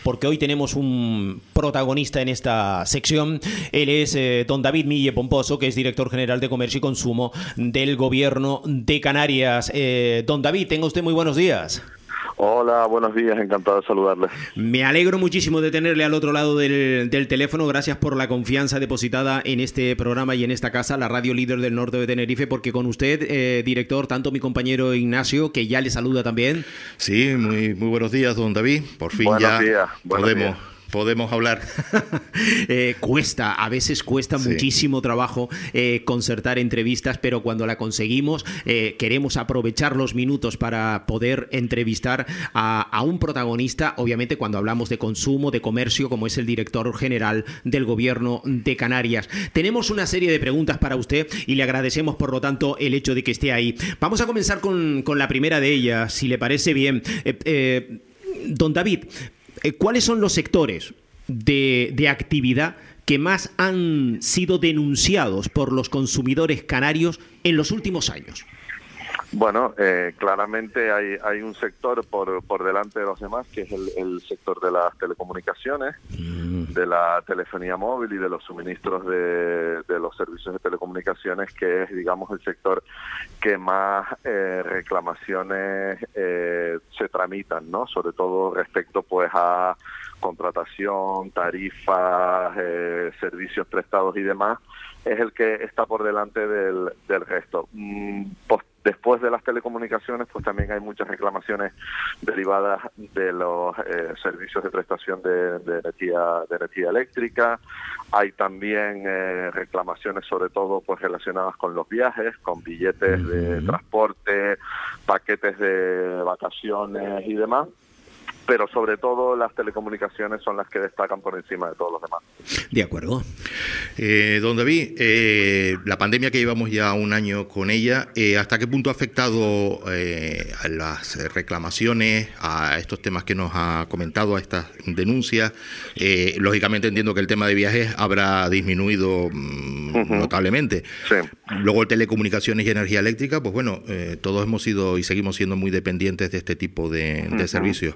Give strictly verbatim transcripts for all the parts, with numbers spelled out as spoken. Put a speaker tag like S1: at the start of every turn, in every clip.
S1: porque hoy tenemos un protagonista en esta sección. Él es eh, don David Mille Pomposo, que es director general de Comercio y Consumo del Gobierno de Canarias. Eh, don David, tenga usted muy buenos días.
S2: Hola, buenos días, encantado de saludarles.
S1: Me alegro muchísimo de tenerle al otro lado del, del teléfono. Gracias por la confianza depositada en este programa y en esta casa, la radio líder del norte de Tenerife, porque con usted, eh, director, tanto mi compañero Ignacio, que ya le saluda también.
S3: Sí, muy, muy buenos días, don David. Por fin
S2: buenos
S3: ya
S2: días, buenos
S3: podemos...
S2: días.
S3: Podemos hablar.
S1: eh, cuesta, a veces cuesta sí. muchísimo trabajo eh, concertar entrevistas, pero cuando la conseguimos eh, queremos aprovechar los minutos para poder entrevistar a, a un protagonista, obviamente cuando hablamos de consumo, de comercio, como es el director general del Gobierno de Canarias. Tenemos una serie de preguntas para usted y le agradecemos, por lo tanto, el hecho de que esté ahí. Vamos a comenzar con, con la primera de ellas, si le parece bien. Eh, eh, don David, ¿cuáles son los sectores de, de actividad que más han sido denunciados por los consumidores canarios en los últimos años?
S2: Bueno, eh, claramente hay, hay un sector por, por delante de los demás, que es el, el sector de las telecomunicaciones, mm. de la telefonía móvil y de los suministros de, de los servicios de telecomunicaciones, que es, digamos, el sector que más eh, reclamaciones eh, se tramitan, ¿no? Sobre todo respecto, pues, a contratación, tarifas, eh, servicios prestados y demás, es el que está por delante del, del resto. Mm, post Después de las telecomunicaciones, pues también hay muchas reclamaciones derivadas de los eh, servicios de prestación de, de, energía, de energía eléctrica. Hay también eh, reclamaciones, sobre todo, pues relacionadas con los viajes, con billetes uh-huh. de transporte, paquetes de vacaciones y demás. Pero sobre todo las telecomunicaciones son las que destacan por encima de todos los demás.
S1: De acuerdo.
S3: Eh, don David, eh, la pandemia que llevamos ya un año con ella, eh, ¿hasta qué punto ha afectado eh, a las reclamaciones, a estos temas que nos ha comentado, a estas denuncias? Eh, lógicamente entiendo que el tema de viajes habrá disminuido mmm, uh-huh. notablemente.
S2: Sí.
S3: Luego telecomunicaciones y energía eléctrica, pues bueno, eh, todos hemos sido y seguimos siendo muy dependientes de este tipo de, de uh-huh. servicios.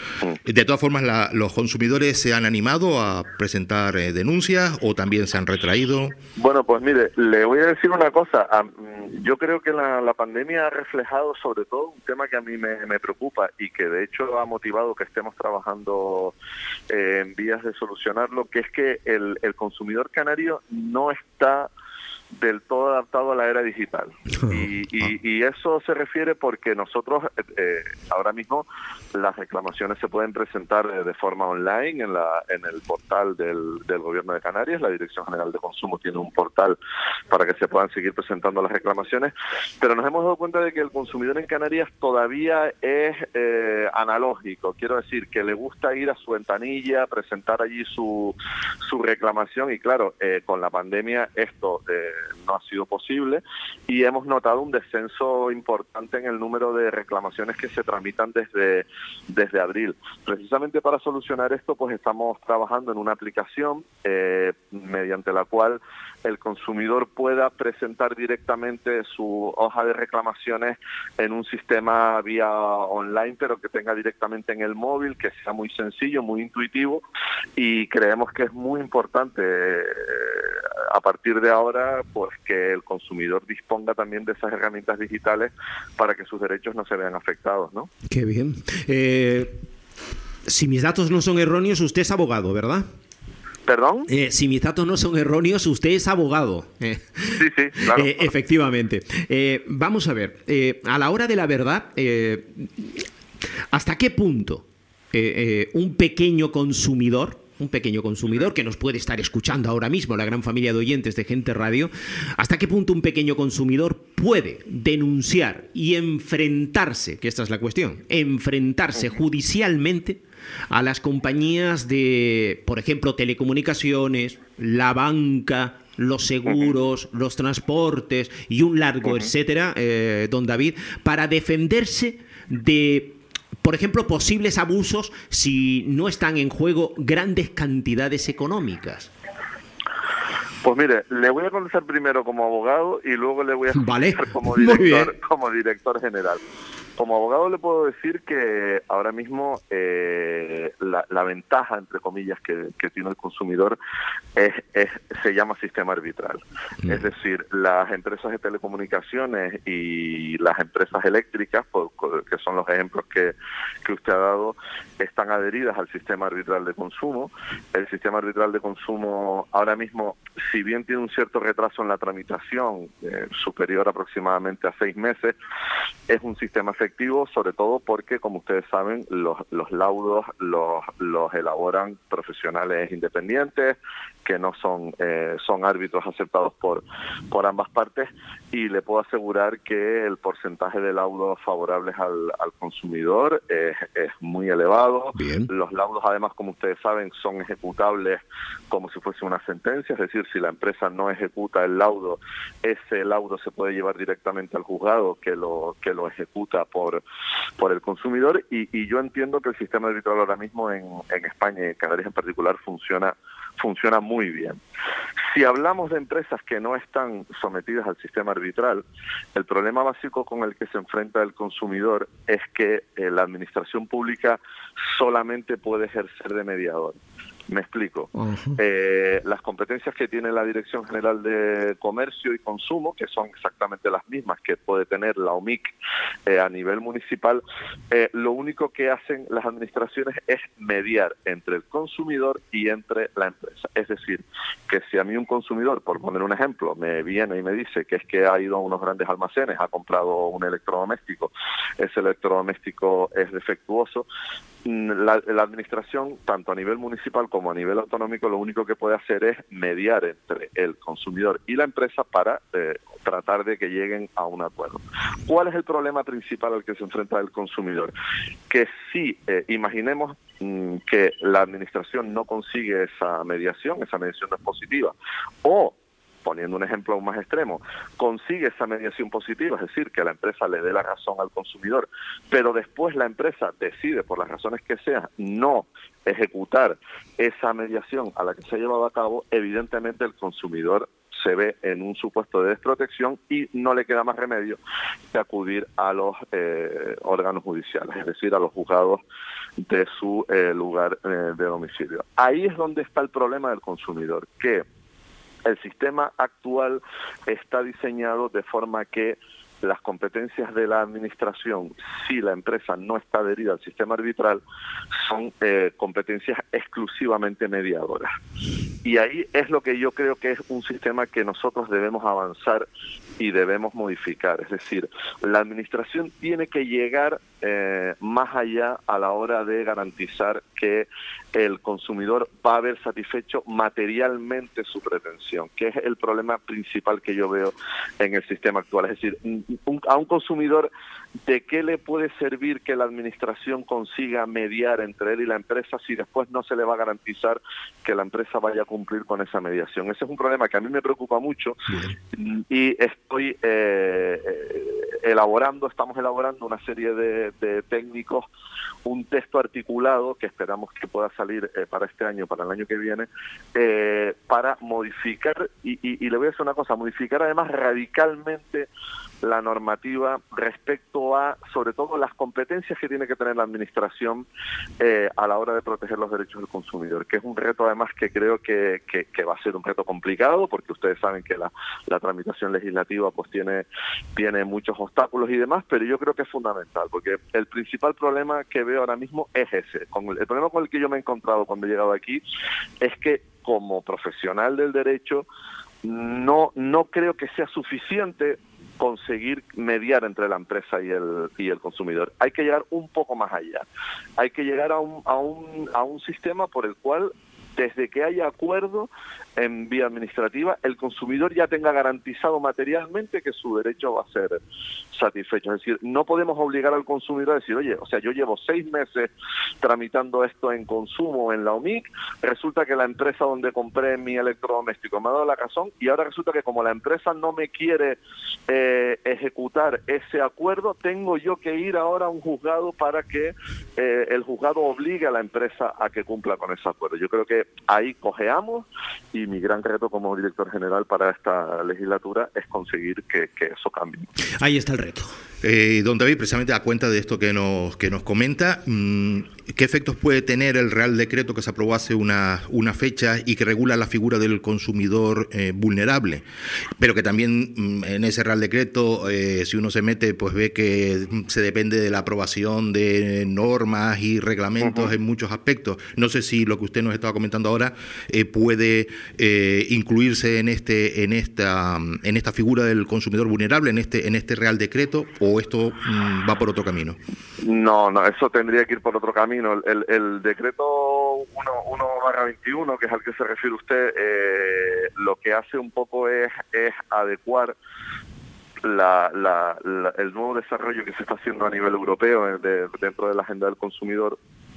S3: De todas formas, la, ¿los consumidores se han animado a presentar eh, denuncias o también se han retraído?
S2: Bueno, pues mire, le voy a decir una cosa. Yo creo que la, la pandemia ha reflejado sobre todo un tema que a mí me, me preocupa y que de hecho ha motivado que estemos trabajando eh, en vías de solucionarlo, que es que el, el consumidor canario no está del todo adaptado a la era digital. Y, y, y eso se refiere porque nosotros eh, ahora mismo las reclamaciones se pueden presentar de, de forma online en la en el portal del, del Gobierno de Canarias. La Dirección General de Consumo tiene un portal para que se puedan seguir presentando las reclamaciones, pero nos hemos dado cuenta de que el consumidor en Canarias todavía es eh, analógico. Quiero decir, que le gusta ir a su ventanilla, presentar allí su, su reclamación y claro, eh, con la pandemia esto eh, no ha sido posible y hemos notado un descenso importante en el número de reclamaciones que se tramitan desde, desde abril. Precisamente para solucionar esto, pues estamos trabajando en una aplicación eh, mediante la cual el consumidor pueda presentar directamente su hoja de reclamaciones en un sistema vía online, pero que tenga directamente en el móvil, que sea muy sencillo, muy intuitivo, y creemos que es muy importante eh, a partir de ahora pues que el consumidor disponga también de esas herramientas digitales para que sus derechos no se vean afectados, ¿no?
S1: Qué bien. Eh, si mis datos no son erróneos, usted es abogado, ¿verdad?
S2: ¿Perdón?
S1: Eh, si mis datos no son erróneos, usted es abogado. Eh,
S2: sí, sí, claro.
S1: Eh, efectivamente. Eh, vamos a ver, eh, a la hora de la verdad, eh, ¿hasta qué punto eh, eh, un pequeño consumidor, un pequeño consumidor que nos puede estar escuchando ahora mismo, la gran familia de oyentes de Gente Radio, hasta qué punto un pequeño consumidor puede denunciar y enfrentarse, que esta es la cuestión, enfrentarse judicialmente a las compañías de, por ejemplo, telecomunicaciones, la banca, los seguros, uh-huh. los transportes y un largo uh-huh. etcétera, eh, don David, para defenderse de, por ejemplo, posibles abusos si no están en juego grandes cantidades económicas?
S2: Pues mire, le voy a contestar primero como abogado y luego le voy a contestar
S1: vale.
S2: como director, como director general. Como abogado le puedo decir que ahora mismo eh, la, la ventaja, entre comillas, que, que tiene el consumidor es, es se llama sistema arbitral. Mm. Es decir, las empresas de telecomunicaciones y las empresas eléctricas, por, que son los ejemplos que, que usted ha dado, están adheridas al sistema arbitral de consumo. El sistema arbitral de consumo ahora mismo, si bien tiene un cierto retraso en la tramitación, eh, superior aproximadamente a seis meses, es un sistema efectivo, sobre todo porque, como ustedes saben, los, los laudos los, los elaboran profesionales independientes, que no son eh, son árbitros aceptados por, por ambas partes, y le puedo asegurar que el porcentaje de laudos favorables al, al consumidor es, es muy elevado.
S1: Bien.
S2: Los laudos, además, como ustedes saben, son ejecutables como si fuese una sentencia, es decir, si la empresa no ejecuta el laudo, ese laudo se puede llevar directamente al juzgado que lo que lo ejecuta por por el consumidor, y, y yo entiendo que el sistema arbitral ahora mismo en, en España y en Canarias en particular funciona funciona muy bien. Si hablamos de empresas que no están sometidas al sistema arbitral, el problema básico con el que se enfrenta el consumidor es que eh, la administración pública solamente puede ejercer de mediador. Me explico. Uh-huh. Eh, las competencias que tiene la Dirección General de Comercio y Consumo, que son exactamente las mismas que puede tener la O M I C eh, a nivel municipal, eh, lo único que hacen las administraciones es mediar entre el consumidor y entre la empresa. Es decir, que si a mí un consumidor, por poner un ejemplo, me viene y me dice que es que ha ido a unos grandes almacenes, ha comprado un electrodoméstico, ese electrodoméstico es defectuoso, La, la administración, tanto a nivel municipal como a nivel autonómico, lo único que puede hacer es mediar entre el consumidor y la empresa para eh, tratar de que lleguen a un acuerdo. ¿Cuál es el problema principal al que se enfrenta el consumidor? Que si eh, imaginemos mmm, que la administración no consigue esa mediación, esa mediación no es positiva, o poniendo un ejemplo aún más extremo, consigue esa mediación positiva, es decir, que la empresa le dé la razón al consumidor, pero después la empresa decide, por las razones que sean, no ejecutar esa mediación a la que se ha llevado a cabo, evidentemente el consumidor se ve en un supuesto de desprotección y no le queda más remedio que acudir a los eh, órganos judiciales, es decir, a los juzgados de su eh, lugar eh, de domicilio. Ahí es donde está el problema del consumidor, que el sistema actual está diseñado de forma que las competencias de la administración, si la empresa no está adherida al sistema arbitral, son eh, competencias exclusivamente mediadoras. Y ahí es lo que yo creo que es un sistema que nosotros debemos avanzar y debemos modificar. Es decir, la administración tiene que llegar eh, más allá a la hora de garantizar que el consumidor va a ver satisfecho materialmente su pretensión, que es el problema principal que yo veo en el sistema actual. Es decir, un, a un consumidor, ¿de qué le puede servir que la administración consiga mediar entre él y la empresa si después no se le va a garantizar que la empresa vaya a cumplir con esa mediación? Ese es un problema que a mí me preocupa mucho. Bien. Y estoy eh, elaborando, estamos elaborando una serie de, de técnicos, un texto articulado que esperamos que pueda salir eh, para este año, para el año que viene, eh, para modificar, y, y, y le voy a decir una cosa, modificar además radicalmente la normativa respecto a, sobre todo, las competencias que tiene que tener la administración eh, a la hora de proteger los derechos del consumidor, que es un reto además que creo que, que, que va a ser un reto complicado, porque ustedes saben que la, la tramitación legislativa pues tiene, tiene muchos obstáculos y demás, pero yo creo que es fundamental, porque el principal problema que veo ahora mismo es ese. Con el, el problema con el que yo me he encontrado cuando he llegado aquí es que, como profesional del derecho, no, no creo que sea suficiente conseguir mediar entre la empresa y el y el consumidor. Hay que llegar un poco más allá. Hay que llegar a un a un a un sistema por el cual, desde que haya acuerdo en vía administrativa, el consumidor ya tenga garantizado materialmente que su derecho va a ser satisfecho. Es decir, no podemos obligar al consumidor a decir, oye, o sea, yo llevo seis meses tramitando esto en consumo en la O M I C, resulta que la empresa donde compré mi electrodoméstico me ha dado la razón, y ahora resulta que como la empresa no me quiere eh, ejecutar ese acuerdo, tengo yo que ir ahora a un juzgado para que eh, el juzgado obligue a la empresa a que cumpla con ese acuerdo. Yo creo que que ahí cojeamos y mi gran reto como director general para esta legislatura es conseguir que, que eso cambie.
S1: Ahí está el reto.
S3: Eh, don David, precisamente a cuenta de esto que nos que nos comenta, mmm, ¿qué efectos puede tener el Real Decreto que se aprobó hace una, una fecha y que regula la figura del consumidor eh, vulnerable? Pero que también mmm, en ese Real Decreto, eh, si uno se mete, pues ve que se depende de la aprobación de normas y reglamentos uh-huh. en muchos aspectos. No sé si lo que usted nos estaba comentando ahora eh, puede eh, incluirse en este en esta en esta figura del consumidor vulnerable, en este en este Real Decreto, o esto mmm, va por otro camino.
S2: No, no, eso tendría que ir por otro camino. El, el, el decreto uno barra veintiuno, que es al que se refiere usted, eh, lo que hace un poco es, es adecuar La, la, la, el nuevo desarrollo que se está haciendo a nivel europeo de, dentro de la agenda del consumidor.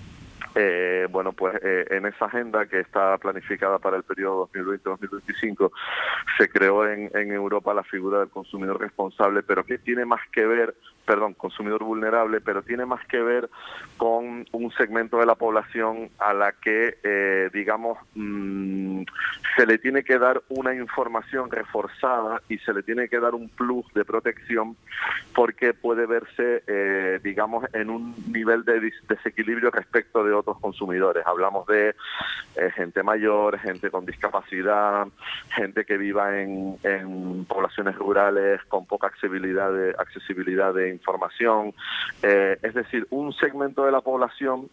S2: Eh, bueno, pues eh, en esa agenda que está planificada para el periodo dos mil veinte a dos mil veinticinco se creó en, en Europa la figura del consumidor responsable, pero que tiene más que ver, perdón, consumidor vulnerable, pero tiene más que ver con un segmento de la población a la que, eh, digamos, mmm, se le tiene que dar una información reforzada y se le tiene que dar un plus de protección porque puede verse, eh, digamos, en un nivel de desequilibrio respecto de otros consumidores. Hablamos de eh, gente mayor, gente con discapacidad, gente que viva en, en poblaciones rurales con poca accesibilidad de, accesibilidad de información, eh, es decir, un segmento de la población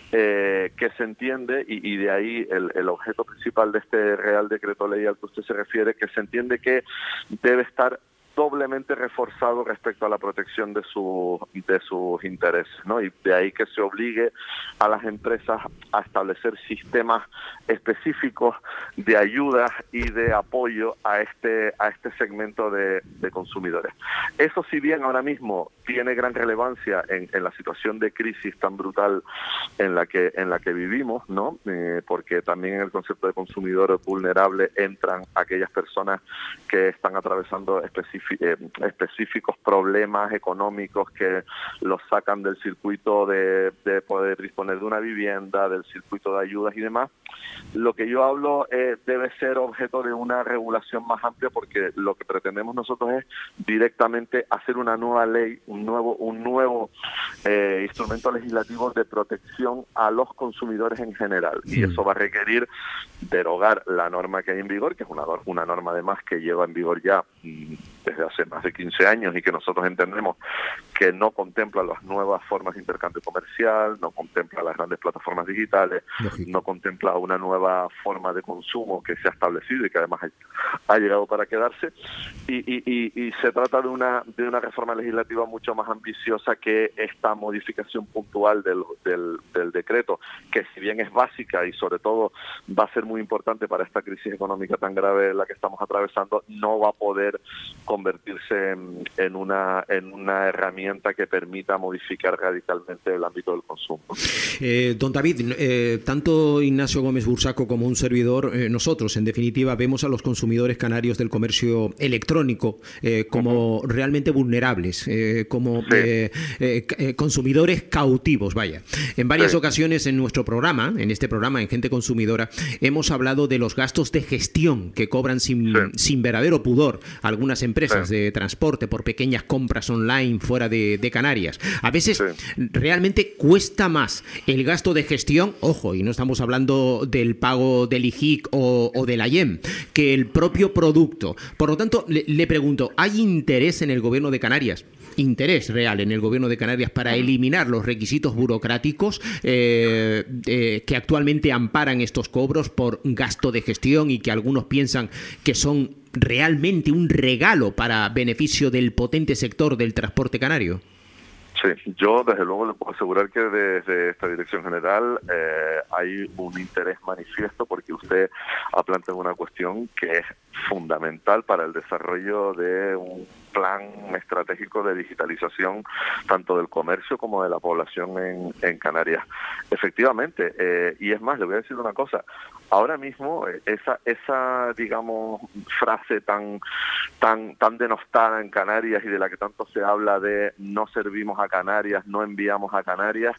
S2: eh, que se entiende, y, y de ahí el, el objeto principal de este Real Decreto Ley al que usted se refiere, que se entiende que debe estar doblemente reforzado respecto a la protección de, su, de sus intereses, ¿no? Y de ahí que se obligue a las empresas a establecer sistemas específicos de ayuda y de apoyo a este a este segmento de, de consumidores. Eso, si bien ahora mismo tiene gran relevancia en, en la situación de crisis tan brutal en la que en la que vivimos, ¿no? Eh, porque también en el concepto de consumidor vulnerable entran aquellas personas que están atravesando específicamente Eh, específicos problemas económicos que los sacan del circuito de, de poder disponer de una vivienda, del circuito de ayudas y demás. Lo que yo hablo eh, debe ser objeto de una regulación más amplia, porque lo que pretendemos nosotros es directamente hacer una nueva ley, un nuevo un nuevo eh, instrumento legislativo de protección a los consumidores en general. Sí. Y eso va a requerir derogar la norma que hay en vigor, que es una, una norma además que lleva en vigor ya mmm, desde hace más de quince años y que nosotros entendemos que no contempla las nuevas formas de intercambio comercial, no contempla las grandes plataformas digitales, Lógico. no contempla una nueva forma de consumo que se ha establecido y que además ha, ha llegado para quedarse, y, y, y, y se trata de una de una reforma legislativa mucho más ambiciosa que esta modificación puntual del, del, del decreto, que si bien es básica y sobre todo va a ser muy importante para esta crisis económica tan grave en la que estamos atravesando, no va a poder convertirse en, en una en una herramienta que permita modificar radicalmente el ámbito del consumo.
S1: Eh, don David, eh, tanto Ignacio Gómez Bursaco como un servidor, eh, nosotros en definitiva vemos a los consumidores canarios del comercio electrónico eh, como uh-huh. realmente vulnerables, eh, como sí. eh, eh, consumidores cautivos, vaya. En varias sí. ocasiones en nuestro programa, en este programa, en Gente Consumidora, hemos hablado de los gastos de gestión que cobran sin, sí. sin verdadero pudor algunas empresas sí. de transporte por pequeñas compras online fuera de, de Canarias. A veces sí. realmente cuesta más el gasto de gestión, ojo, y no estamos hablando del pago del I J I C o, o de la I E M, que el propio producto. Por lo tanto, le, le pregunto, ¿hay interés en el gobierno de Canarias? Interés real en el gobierno de Canarias para eliminar los requisitos burocráticos eh, eh, que actualmente amparan estos cobros por gasto de gestión y que algunos piensan que son realmente un regalo para beneficio del potente sector del transporte canario?
S2: Sí, yo desde luego le puedo asegurar que desde esta Dirección General eh, hay un interés manifiesto, porque usted ha planteado una cuestión que es fundamental para el desarrollo de un plan estratégico de digitalización tanto del comercio como de la población en, en Canarias. Efectivamente, eh, y es más, le voy a decir una cosa, ahora mismo esa, esa digamos, frase tan, tan, tan denostada en Canarias y de la que tanto se habla de no servimos a Canarias, no enviamos a Canarias,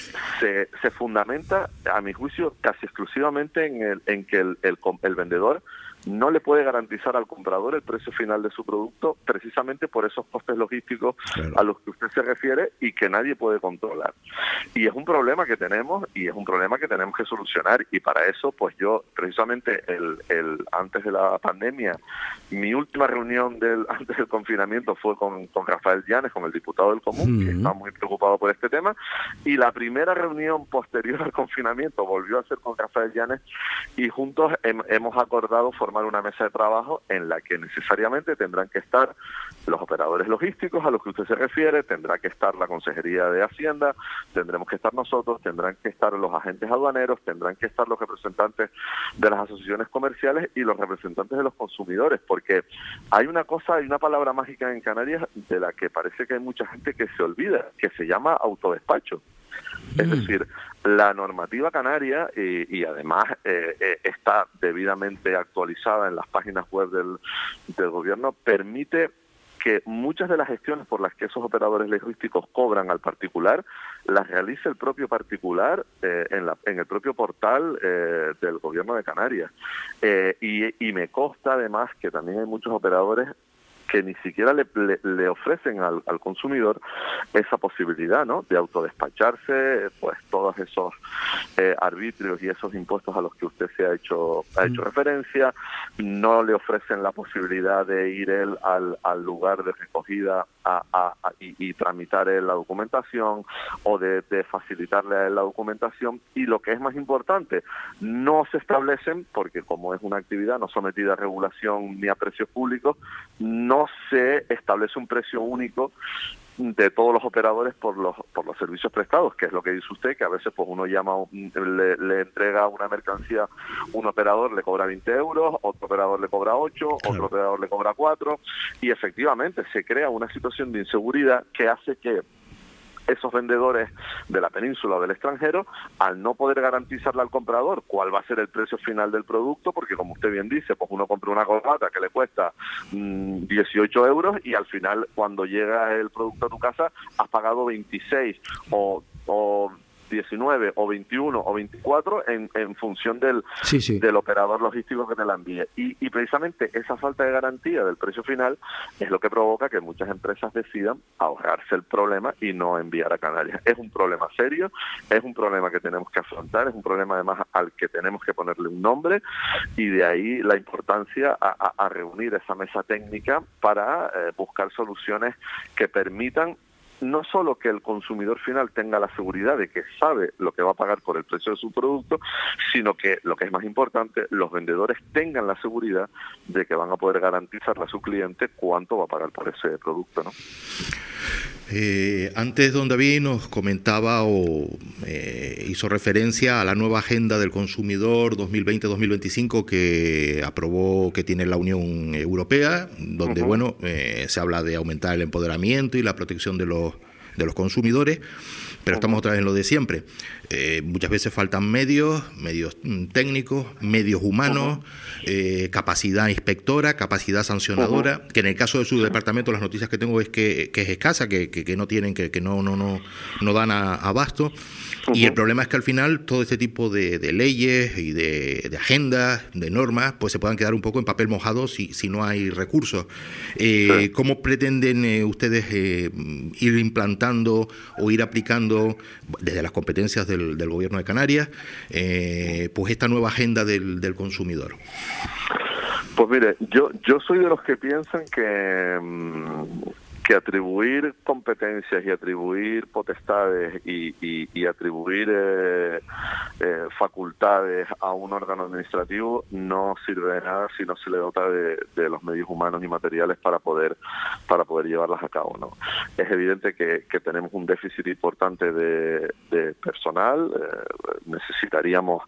S2: se, se fundamenta, a mi juicio, casi exclusivamente en, el, en que el, el, el vendedor no le puede garantizar al comprador el precio final de su producto precisamente por esos costes logísticos claro. a los que usted se refiere y que nadie puede controlar. Y es un problema que tenemos y es un problema que tenemos que solucionar, y para eso pues yo precisamente el, el antes de la pandemia mi última reunión del antes del confinamiento fue con, con Rafael Llanes, con el diputado del Común, uh-huh. que está muy preocupado por este tema, y la primera reunión posterior al confinamiento volvió a ser con Rafael Llanes y juntos hem, hemos acordado formar una mesa de trabajo en la que necesariamente tendrán que estar los operadores logísticos a los que usted se refiere, tendrá que estar la Consejería de Hacienda, tendremos que estar nosotros, tendrán que estar los agentes aduaneros, tendrán que estar los representantes de las asociaciones comerciales y los representantes de los consumidores, porque hay una cosa, hay una palabra mágica en Canarias de la que parece que hay mucha gente que se olvida, que se llama autodespacho. Es mm. decir, la normativa canaria, y, y además eh, eh, está debidamente actualizada en las páginas web del, del gobierno, permite que muchas de las gestiones por las que esos operadores logísticos cobran al particular las realice el propio particular eh, en, la, en el propio portal eh, del gobierno de Canarias. Eh, y, y me consta además que también hay muchos operadores que ni siquiera le, le, le ofrecen al, al consumidor esa posibilidad, ¿no?, de autodespacharse, pues todos esos eh, arbitrios y esos impuestos a los que usted se ha hecho ha hecho mm. referencia. No le ofrecen la posibilidad de ir él al, al lugar de recogida a, a, a, y, y tramitar él la documentación, o de, de facilitarle a él la documentación. Y lo que es más importante, no se establecen, porque como es una actividad no sometida a regulación ni a precios públicos, no se establece un precio único de todos los operadores por los por los servicios prestados, que es lo que dice usted, que a veces pues uno llama, le, le entrega una mercancía, un operador le cobra veinte euros, otro operador le cobra ocho, claro. otro operador le cobra cuatro, y efectivamente se crea una situación de inseguridad que hace que esos vendedores de la península o del extranjero, al no poder garantizarle al comprador cuál va a ser el precio final del producto, porque como usted bien dice, pues uno compra una corbata que le cuesta mmm, dieciocho euros y al final cuando llega el producto a tu casa has pagado veintiséis o, o diecinueve o veintiuno o veinticuatro en, en función del, sí, sí. del operador logístico que te la envíe. Y, y precisamente esa falta de garantía del precio final es lo que provoca que muchas empresas decidan ahorrarse el problema y no enviar a Canarias. Es un problema serio, es un problema que tenemos que afrontar, es un problema además al que tenemos que ponerle un nombre, y de ahí la importancia a, a, a reunir esa mesa técnica para eh, buscar soluciones que permitan no solo que el consumidor final tenga la seguridad de que sabe lo que va a pagar por el precio de su producto, sino que, lo que es más importante, los vendedores tengan la seguridad de que van a poder garantizarle a su cliente cuánto va a pagar por ese producto, ¿no?
S3: Eh, antes don David nos comentaba o eh, hizo referencia a la nueva agenda del consumidor dos mil veinte dos mil veinticinco que aprobó, que tiene la Unión Europea, donde uh-huh. bueno eh, se habla de aumentar el empoderamiento y la protección de los de los consumidores, pero estamos otra vez en lo de siempre. Eh, muchas veces faltan medios, medios técnicos, medios humanos, uh-huh. eh, capacidad inspectora, capacidad sancionadora, uh-huh. que en el caso de su departamento las noticias que tengo es que, que es escasa, que, que, que no tienen, que, que no, no, no, no dan a, abasto. Uh-huh. Y el problema es que al final todo este tipo de, de leyes y de, de agendas, de normas, pues se puedan quedar un poco en papel mojado si, si no hay recursos. Eh, sí. ¿Cómo pretenden eh, ustedes eh, ir implantando o ir aplicando desde las competencias del, del Gobierno de Canarias eh, pues esta nueva agenda del, del consumidor?
S2: Pues mire, yo yo soy de los que piensan que que atribuir competencias y atribuir potestades y, y, y atribuir eh, eh, facultades a un órgano administrativo no sirve de nada si no se le dota de, de los medios humanos y materiales para poder para poder llevarlas a cabo, ¿no? Es evidente que, que tenemos un déficit importante de, de personal, eh, necesitaríamos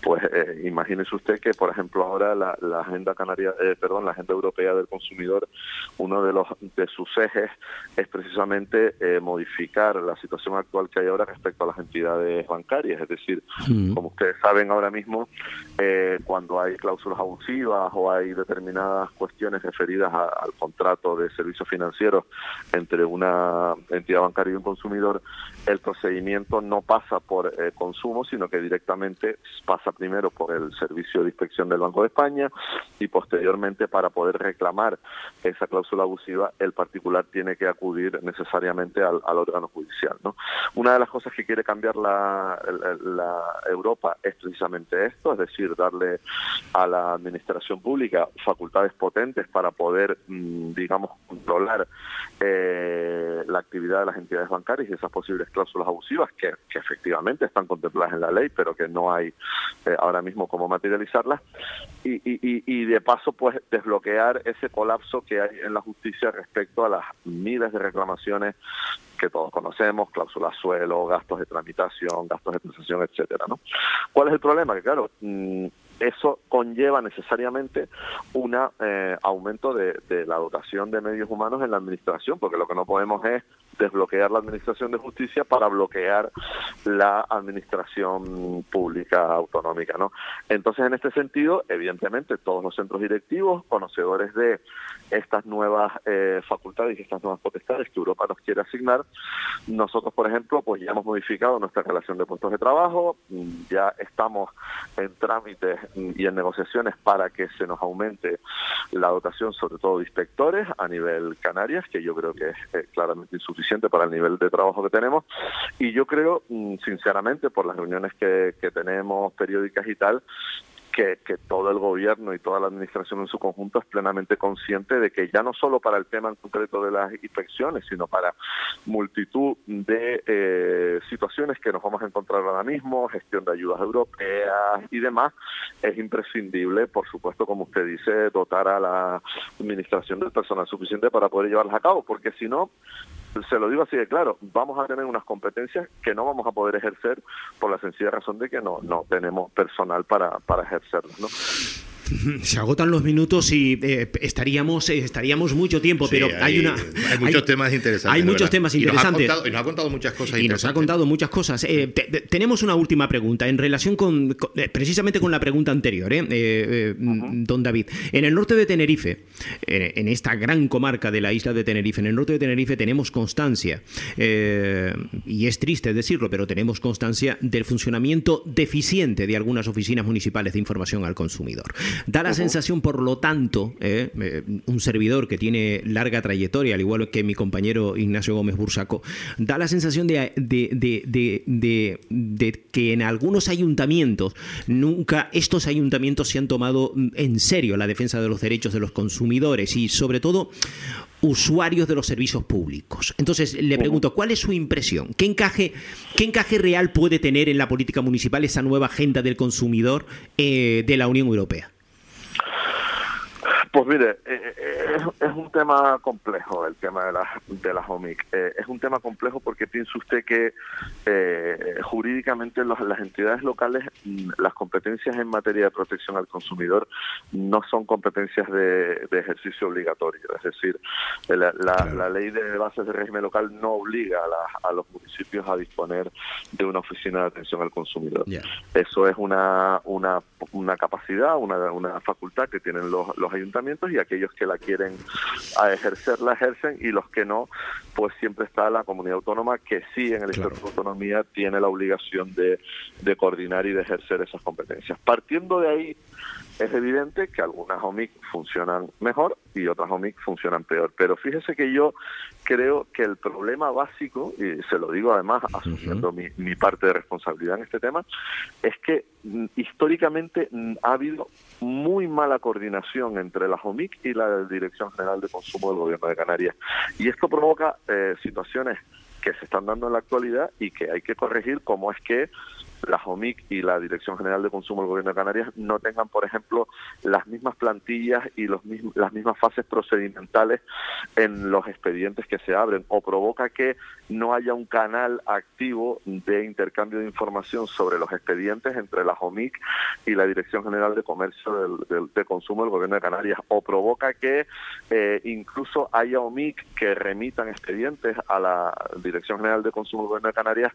S2: pues eh, imagínese usted que, por ejemplo, ahora la, la agenda canaria, eh, perdón, la agenda europea del consumidor, uno de los de sus ejes es precisamente eh, modificar la situación actual que hay ahora respecto a las entidades bancarias. Es decir, mm. como ustedes saben ahora mismo, eh, cuando hay cláusulas abusivas o hay determinadas cuestiones referidas a, al contrato de servicios financieros entre una entidad bancaria y un consumidor, el procedimiento no pasa por eh, consumo, sino que directamente pasa primero por el servicio de inspección del Banco de España y posteriormente, para poder reclamar esa cláusula abusiva, el particular tiene que acudir necesariamente al, al órgano judicial, ¿no? Una de las cosas que quiere cambiar la, la, la Europa es precisamente esto, es decir, darle a la administración pública facultades potentes para poder, digamos, controlar eh, la actividad de las entidades bancarias y esas posibles cláusulas abusivas que, que efectivamente están contempladas en la ley, pero que no hay eh, ahora mismo cómo materializarlas, y, y, y de paso pues desbloquear ese colapso que hay en la justicia respecto a las miles de reclamaciones que todos conocemos, cláusulas suelo, gastos de tramitación, gastos de transacción, etcétera, ¿no? ¿Cuál es el problema? Que claro, mmm, eso conlleva necesariamente un eh, aumento de, de la dotación de medios humanos en la administración, porque lo que no podemos es desbloquear la administración de justicia para bloquear la administración pública autonómica, ¿no? Entonces, en este sentido, evidentemente, todos los centros directivos, conocedores de estas nuevas eh, facultades y estas nuevas potestades que Europa nos quiere asignar, nosotros, por ejemplo, pues ya hemos modificado nuestra relación de puestos de trabajo, ya estamos en trámites y en negociaciones para que se nos aumente la dotación, sobre todo de inspectores a nivel Canarias, que yo creo que es eh, claramente insuficiente para el nivel de trabajo que tenemos, y yo creo, sinceramente, por las reuniones que, que tenemos periódicas y tal, Que, que todo el gobierno y toda la administración en su conjunto es plenamente consciente de que ya no solo para el tema en concreto de las inspecciones, sino para multitud de eh, situaciones que nos vamos a encontrar ahora mismo, gestión de ayudas europeas y demás, es imprescindible, por supuesto, como usted dice, dotar a la administración del personal suficiente para poder llevarlas a cabo, porque si no, se lo digo así de claro, vamos a tener unas competencias que no vamos a poder ejercer por la sencilla razón de que no, no tenemos personal para, para ejercerlas, ¿no?
S1: Se agotan los minutos y eh, estaríamos eh, estaríamos mucho tiempo, sí, pero hay, hay una
S3: hay muchos hay, temas interesantes.
S1: Hay muchos temas interesantes.
S3: Y nos ha contado, y nos ha contado muchas cosas.
S1: Y nos ha contado muchas cosas. Eh, te, te, tenemos una última pregunta en relación con, con precisamente con la pregunta anterior, eh, eh, uh-huh. don David. En el norte de Tenerife, en, en esta gran comarca de la isla de Tenerife, en el norte de Tenerife tenemos constancia, eh, y es triste decirlo, pero tenemos constancia del funcionamiento deficiente de algunas oficinas municipales de información al consumidor. Da la uh-huh. sensación, por lo tanto, eh, eh, un servidor que tiene larga trayectoria, al igual que mi compañero Ignacio Gómez Bursaco, da la sensación de, de, de, de, de, de que en algunos ayuntamientos nunca estos ayuntamientos se han tomado en serio la defensa de los derechos de los consumidores y, sobre todo, usuarios de los servicios públicos. Entonces, le pregunto, ¿cuál es su impresión? ¿Qué encaje, qué encaje real puede tener en la política municipal esa nueva agenda del consumidor eh, de la Unión Europea?
S2: Pues mire, eh, es, es un tema complejo el tema de las de las O M I C. Eh, es un tema complejo porque piensa usted que eh, jurídicamente los, las entidades locales, las competencias en materia de protección al consumidor no son competencias de, de ejercicio obligatorio. Es decir, la, la, claro. la ley de bases de régimen local no obliga a, la, a los municipios a disponer de una oficina de atención al consumidor. Yeah. Eso es una una, una capacidad, una, una facultad que tienen los, los ayuntamientos, y aquellos que la quieren a ejercer, la ejercen, y los que no, pues siempre está la comunidad autónoma, que sí en el Estatuto de Autonomía tiene la obligación de, de coordinar y de ejercer esas competencias. Partiendo de ahí, es evidente que algunas O M I C funcionan mejor y otras O M I C funcionan peor, pero fíjese que yo creo que el problema básico, y se lo digo además asumiendo uh-huh. mi, mi parte de responsabilidad en este tema, es que m, históricamente m, ha habido muy mala coordinación entre las O M I C y la Dirección General de Consumo del Gobierno de Canarias, y esto provoca eh, situaciones que se están dando en la actualidad y que hay que corregir, como es que la O M I C y la Dirección General de Consumo del Gobierno de Canarias no tengan, por ejemplo, las mismas plantillas y los mismos, las mismas fases procedimentales en los expedientes que se abren, o provoca que no haya un canal activo de intercambio de información sobre los expedientes entre la O M I C y la Dirección General de Comercio del, del, de Consumo del Gobierno de Canarias, o provoca que eh, incluso haya O M I C que remitan expedientes a la Dirección General de Consumo del Gobierno de Canarias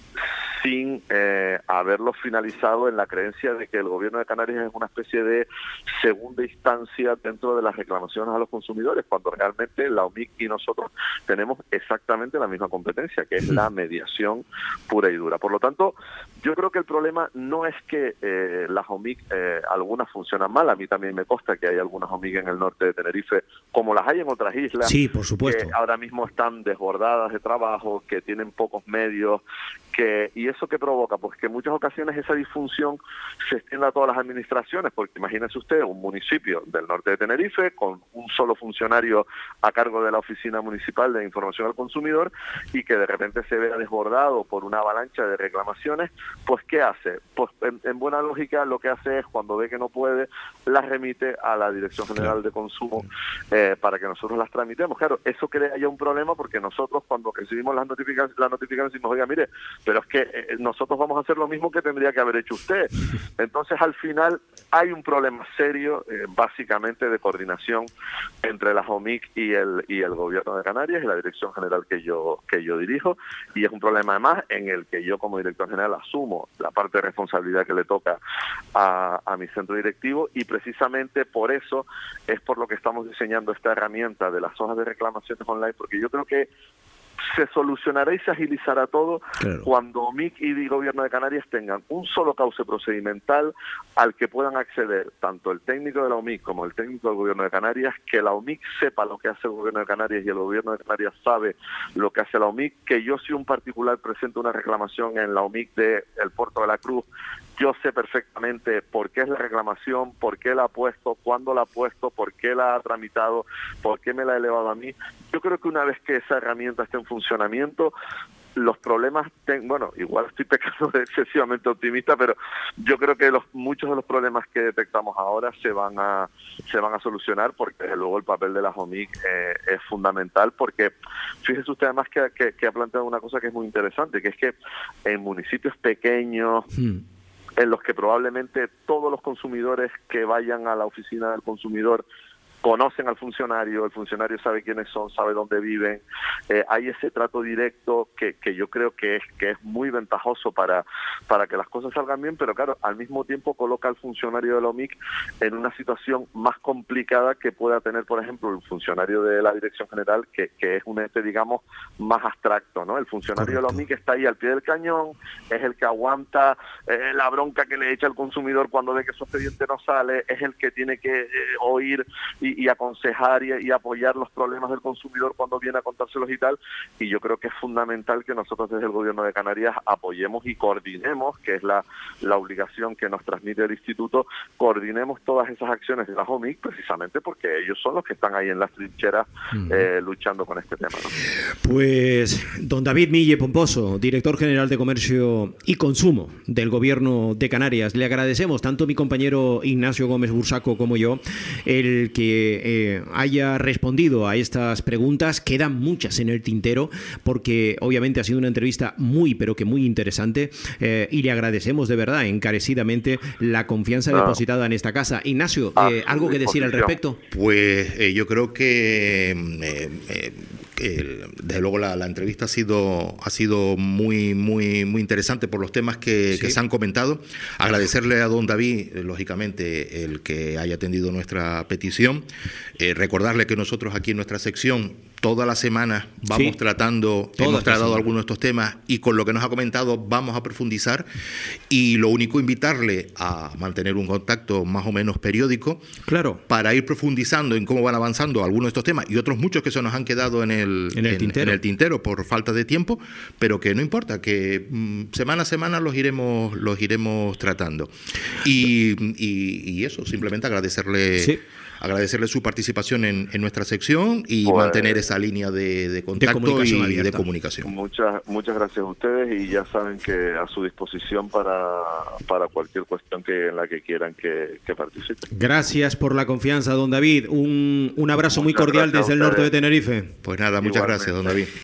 S2: sin eh, haberlo finalizado en la creencia de que el Gobierno de Canarias es una especie de segunda instancia dentro de las reclamaciones a los consumidores, cuando realmente la O M I C y nosotros tenemos exactamente la misma competencia, que es la mediación pura y dura. Por lo tanto, yo creo que el problema no es que eh, las O M I C, eh, algunas funcionan mal, a mí también me consta que hay algunas O M I C en el norte de Tenerife, como las hay en otras islas,
S1: sí, por supuesto,
S2: que ahora mismo están desbordadas de trabajo, que tienen pocos medios, que y eso que provoca, pues que en muchas ocasiones esa disfunción se extiende a todas las administraciones, porque imagínese usted un municipio del norte de Tenerife con un solo funcionario a cargo de la Oficina Municipal de Información al Consumidor y que de repente se vea desbordado por una avalancha de reclamaciones, pues ¿qué hace? Pues en, en buena lógica lo que hace es, cuando ve que no puede, las remite a la Dirección General de Consumo eh, para que nosotros las tramitemos. Claro, eso crea ya un problema, porque nosotros cuando recibimos las notificaciones, las notificaciones decimos, oiga, mire, pero es que eh, nosotros vamos a hacer lo mismo que tendría que haber hecho usted. Entonces, al final, hay un problema serio, eh, básicamente, de coordinación entre la O M I C y el y el Gobierno de Canarias y la Dirección General que yo que yo dirijo, y es un problema, además, en el que yo, como director general, asumo la parte de responsabilidad que le toca a, a mi centro directivo, y precisamente por eso es por lo que estamos diseñando esta herramienta de las hojas de reclamaciones online, porque yo creo que se solucionará y se agilizará todo, claro, cuando O M I C y el Gobierno de Canarias tengan un solo cauce procedimental al que puedan acceder tanto el técnico de la O M I C como el técnico del Gobierno de Canarias, que la O M I C sepa lo que hace el Gobierno de Canarias y el Gobierno de Canarias sabe lo que hace la O M I C, que yo, si un particular presenta una reclamación en la O M I C del Puerto de la Cruz, yo sé perfectamente por qué es la reclamación, por qué la ha puesto, cuándo la ha puesto, por qué la ha tramitado, por qué me la ha elevado a mí. Yo creo que una vez que esa herramienta esté en funcionamiento, los problemas, ten, bueno, igual estoy pecando de excesivamente optimista, pero yo creo que los muchos de los problemas que detectamos ahora se van a se van a solucionar, porque desde luego el papel de la O M I C eh, es fundamental, porque fíjese usted además que, que, que ha planteado una cosa que es muy interesante, que es que en municipios pequeños, hmm. en los que probablemente todos los consumidores que vayan a la oficina del consumidor conocen al funcionario, el funcionario sabe quiénes son, sabe dónde viven, eh, hay ese trato directo que, que yo creo que es que es muy ventajoso para, para que las cosas salgan bien, pero claro, al mismo tiempo coloca al funcionario de la O M I C en una situación más complicada que pueda tener, por ejemplo, el funcionario de la Dirección General, que, que es un ente, digamos, más abstracto, ¿no? El funcionario Correcto. de la O M I C está ahí al pie del cañón, es el que aguanta eh, la bronca que le echa al consumidor cuando ve que su expediente no sale, es el que tiene que eh, oír y Y, y aconsejar y, y apoyar los problemas del consumidor cuando viene a contárselos y tal, y yo creo que es fundamental que nosotros desde el Gobierno de Canarias apoyemos y coordinemos, que es la, la obligación que nos transmite el Instituto, coordinemos todas esas acciones de la O M I C, precisamente porque ellos son los que están ahí en las trincheras uh-huh. eh, luchando con este tema, ¿no?
S1: Pues don David Mille Pomposo, director general de Comercio y Consumo del Gobierno de Canarias, le agradecemos tanto mi compañero Ignacio Gómez Bursaco como yo el que Eh, haya respondido a estas preguntas. Quedan muchas en el tintero, porque obviamente ha sido una entrevista muy, pero que muy interesante, eh, y le agradecemos de verdad encarecidamente la confianza no. depositada en esta casa. Ignacio, eh, ¿algo que decir al respecto?
S3: Pues eh, yo creo que eh, eh, eh, desde luego la, la entrevista ha sido ha sido muy muy muy interesante por los temas que, sí. que se han comentado. Agradecerle a don David, eh, lógicamente, el que haya atendido nuestra petición. Eh, recordarle que nosotros aquí en nuestra sección todas las semanas vamos sí, tratando, hemos tratado algunos de estos temas, y con lo que nos ha comentado vamos a profundizar, y lo único, invitarle a mantener un contacto más o menos periódico,
S1: claro,
S3: para ir profundizando en cómo van avanzando algunos de estos temas y otros muchos que se nos han quedado en el,
S1: en el,
S3: en,
S1: tintero.
S3: en el tintero por falta de tiempo, pero que no importa, que mmm, semana a semana los iremos los iremos tratando. Y, y, y eso, simplemente agradecerle... Sí. agradecerle su participación en, en nuestra sección y pues, mantener esa esa línea de, de contacto
S1: de
S3: y
S1: abierta.
S3: de comunicación.
S2: Muchas muchas gracias a ustedes, y ya saben que a su disposición para, para cualquier cuestión que en la que quieran que, que participen.
S1: Gracias por la confianza, don David. Un, un abrazo
S2: Muchas
S1: muy cordial
S2: gracias
S1: desde el
S2: a
S1: norte de
S2: ustedes.
S1: Tenerife.
S3: Pues nada, muchas
S2: Igualmente.
S3: gracias, don David.